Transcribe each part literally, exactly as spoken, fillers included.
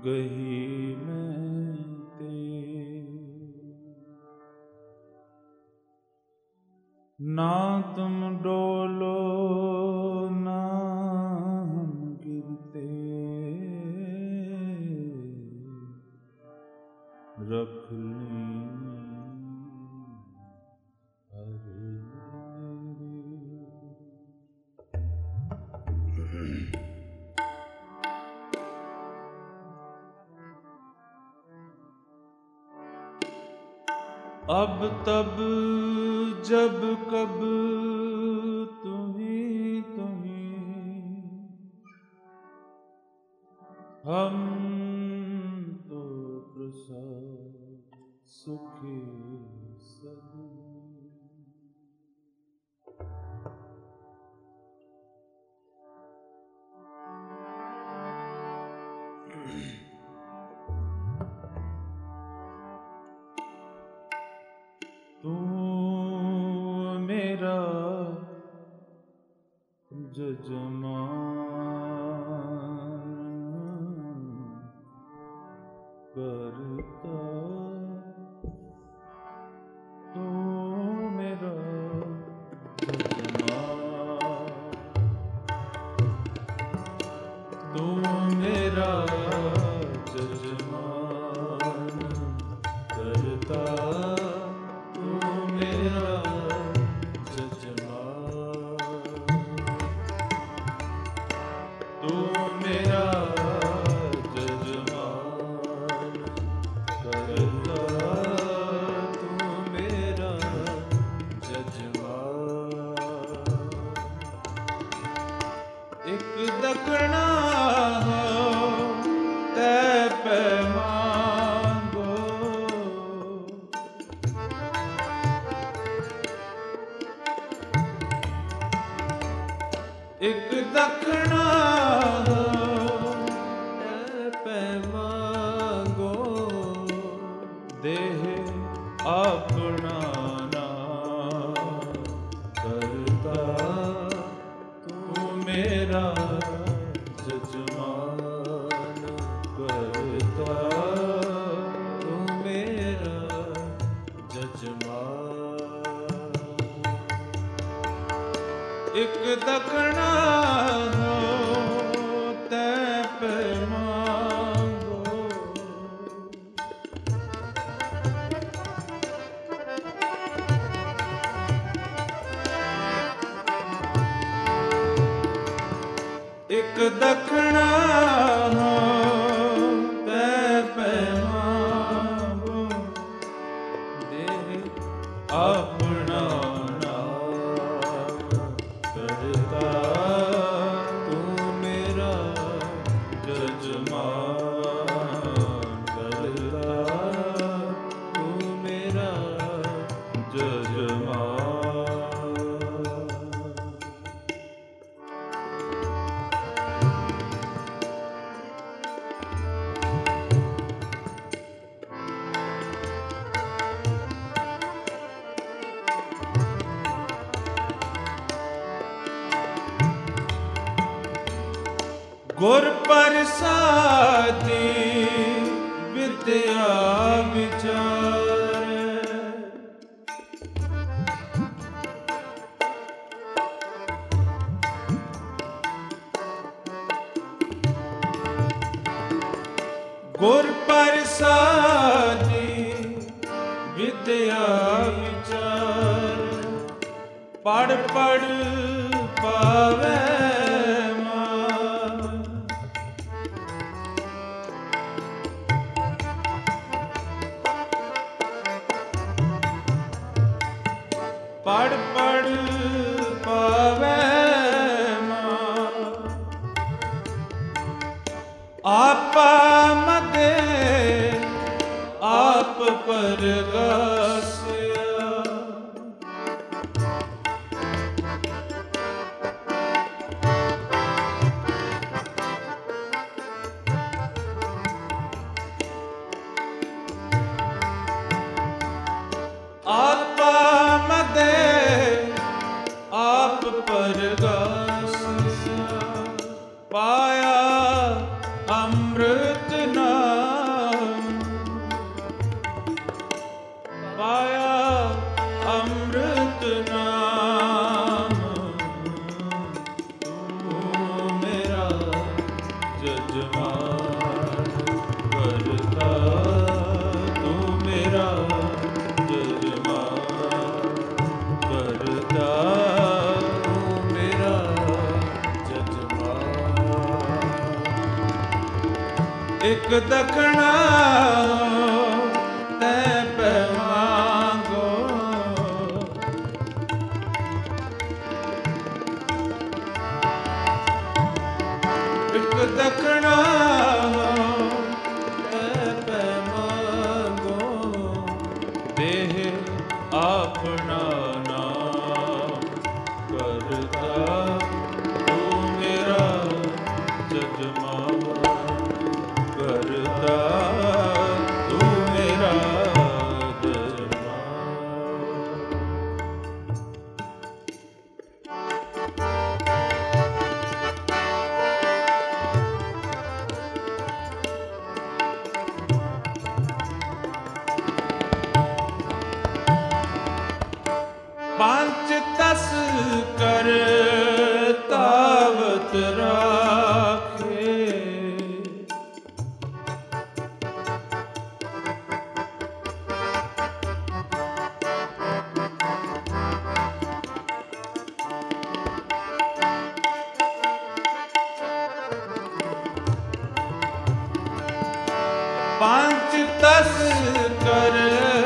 गही मैं ते ना तुम डोलो ना हम गिरते रख ली अब तब जब कब तुम्ही तुम्ही हम तो प्रसाद सुखी सदी तू मेरा जजमान करता तू मेरा जजमान तू मेरा जजमान करता दखना हो ते पैमांगो एक दखना हो ते पैमांगो देह अपना ना करता तू मेरा जजमान करता तू मेरा जजमान एक दखना हो ते पैमांगो एक दखना हो ते पैमांगो देह अपना ना करता तू मेरा जजमान करता तू मेरा जजमान गुर प्रसादी विद्या विचार गुर प्रसादी विद्या विचार पढ़ पढ़ पावे पढ़ पढ़ पावे आपा मदे आप परगासिया आपा मदे आप परगासिया पाया अमृत ना एक दखना तै पे मांगो, एक दखना तै पे मांगो, देह अपना नाम करता तू मेरा जजमान, करता तू मेरा जजमान। पांच दस कर तावत राखे, पांच दस कर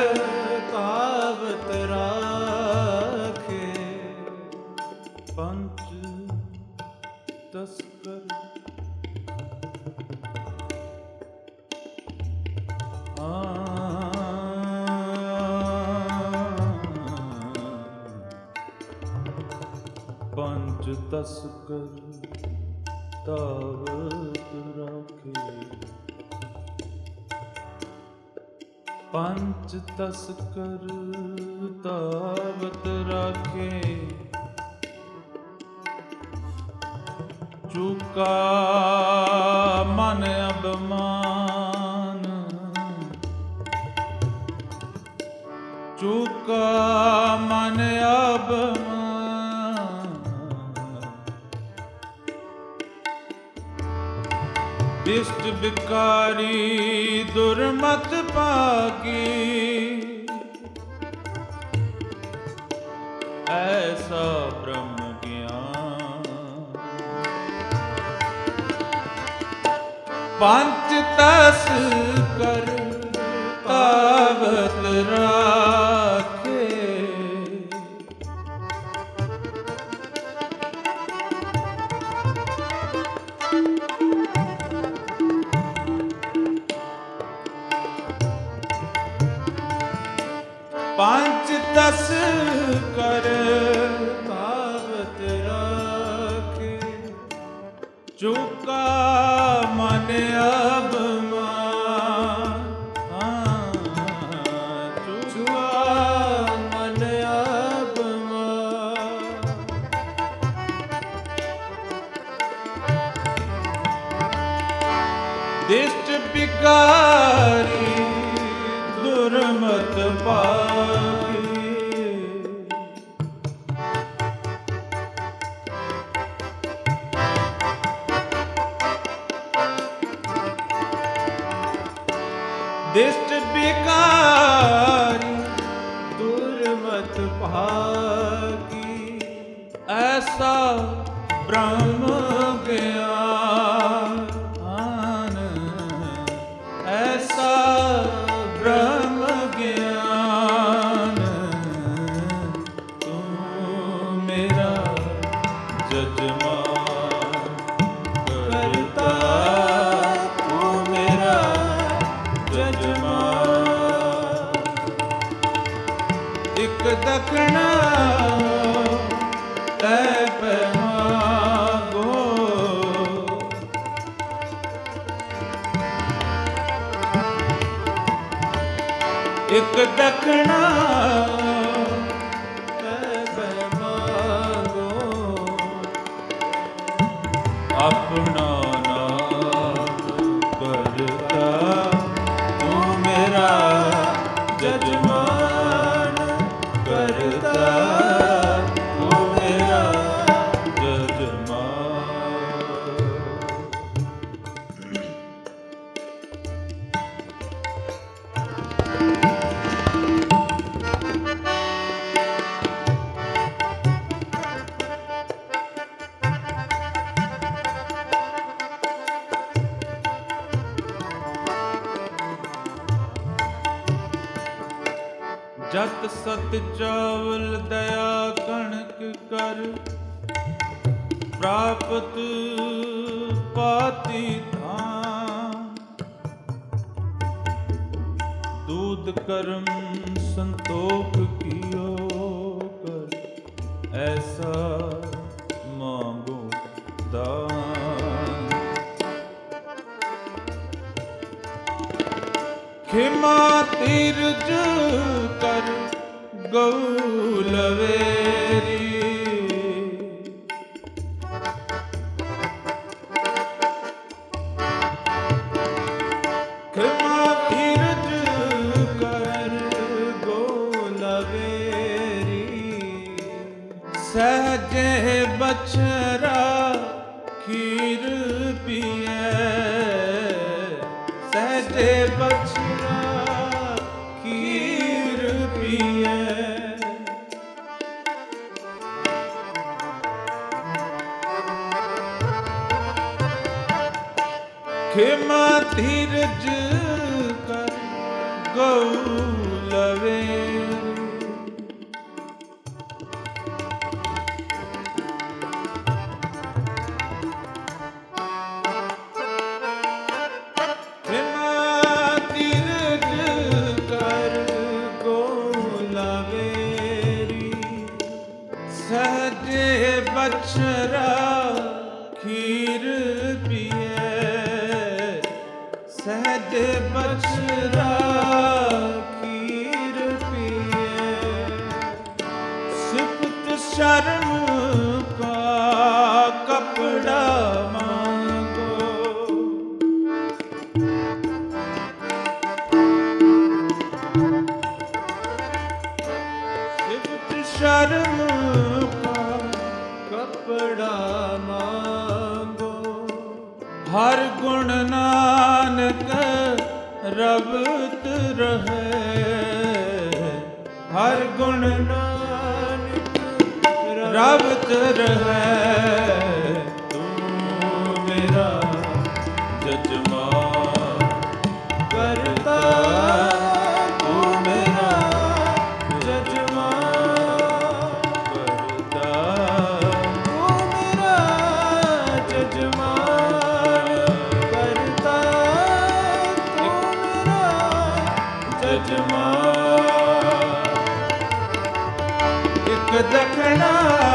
तावत राखे, पंच दस कर पंच दस कर तावत राखे, पंच दस कर तावत राखे, चूका मन अभिमान, चूका मन अभिमान, दिष्ट विकारी दुर्मत पागी, ऐसा ब्रह्म ज्ञान, पंच दस कर तावत राखे, पांच दस कर तावत राखे, चूका मन अभिमान, चूका मन अभिमान, दिष्ट विकारी दुर्मत पागी, दिष्ट विकारी दुर्मत पागी, ऐसा ब्रह्म ज्ञान, ऐसा ब्रह्म ज्ञान, तू मेरा जजमान, करता तू मेरा जजमान, एक दखना तै पे मांगो, एक दखना तै पे मांगो, अपना नाम करता तू मेरा जजमान, करता तू मेरा जजमान। ਜਤ ਸਤ ਚਾਵਲ ਦਇਆ ਕਣਕ ਕਰ, ਪ੍ਰਾਪਤ ਪਾਤੀ ਧਾਮ। ਦੂਧ ਕਰਮ ਸੰਤੋਖ ਕੀਓ ਕਰ, ਐਸਾ ਮਾਂਗੋ ਦਾਨ। ਖਿਮਾ ਤੀਰਜ ਕਰ ਗਊ ਲਵੇਰੀ, ਖਿਮਾ ਤੀਰਜ ਕਰ ਗਊ ਲਵੇਰੀ। ਸਹਜੇ ਬਛਰਾ ਖੀਰ ਪੀਐ, ਸਹਜੇ ਬਛਰਾ ਖੀਰ ਪੀਐ। ਖਿਮਾ ਧੀਰਜ ਕਰ ਗਊ ਲਵੇਰੀ। ਸਹਜੇ ਬਛਰਾ ਖੀਰ ਪੀਐ, ਸਹਜੇ ਬਛਰਾ ਖੀਰ ਪੀਐ। ਸਿਫਤ ਸ਼ਰਮ ਕਾ ਕਪੜਾ ਮਾਂਗੋ, ਸਿਫਤ ਸ਼ਰਮ ਕਪੜਾ ਮਾਂਗੋ। ਹਰ ਗੁਣ ਨਾਨਕ ਰਵਤ ਰਹੇ, ਹਰ ਗੁਣ ਨਾਨਕ ਰਵਤ ਰਹੇ। ਤੂੰ ਮੇਰਾ ਜਜਮਾਨ ਕਰਤਾ, ਤੂੰ ਮੇਰਾ ਜਜਮਾਨ ਕਰਤਾ, ਤੂੰ ਮੇਰਾ ਜਜਮਾਨ ਕਰਤਾ, ਤੂੰ ਮੇਰਾ ਜਜਮਾਨ। ਇੱਕ ਦਖਣਾ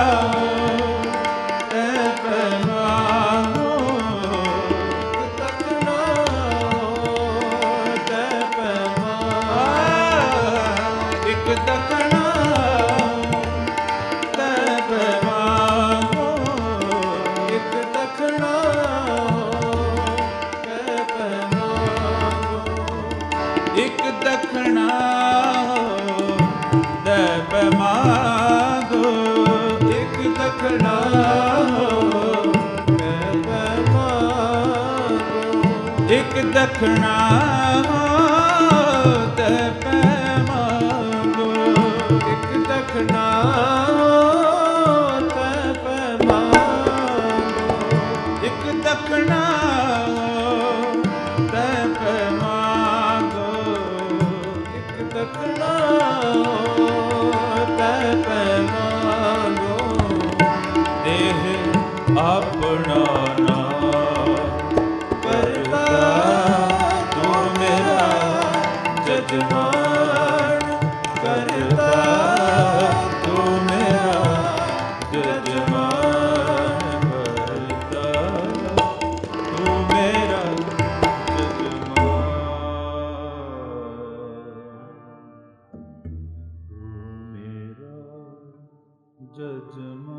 ਤੈ ਪੈਮਾਨੋ, ਇੱਕ ਦਖਣਾ ਤੈ ਪੈਮਾਨ। ਇੱਕ ਦਖਣਾ ਤੈ ਪੈਮਾਨੋ, ਇੱਕ ਦਖਣਾ ਤੈ ਪੈਮਾਨੋ। ਇੱਕ ਦਖਣਾ ਤੈ ਪੈਮਾਨੋ, ਇੱਕ ਦਖਣਾ ਤੈ ਪੈਮਾਨੋ। ਇੱਕ ਦਖਣਾ ਤੈ ਪੈਮਾਨੋ, ਇੱਕ ਦਖਣਾ ਤੈ ਪੈਮਾਨੋ। ਇੱਕ ਦਖਣਾ ਤੈ ਪੈਮਾਨੋ, ਇੱਕ ਦਖਣਾ ਤੈ ਪੈਮਾਨੋ। ਦੇਹ ਆਪਣਾ ਨਾ ਕਰਤਾ, ਤੂੰ ਮੇਰਾ ਜਜਮਾਨ ਕਰਤਾ, ਤੂੰ ਮੇਰਾ ਜਜਮਾਨ ਕਰਤਾ, ਤੂੰ ਮੇਰਾ ਜਜਮਾਨ, ਤੂੰ ਮੇਰਾ ਜਜਮਾਨ।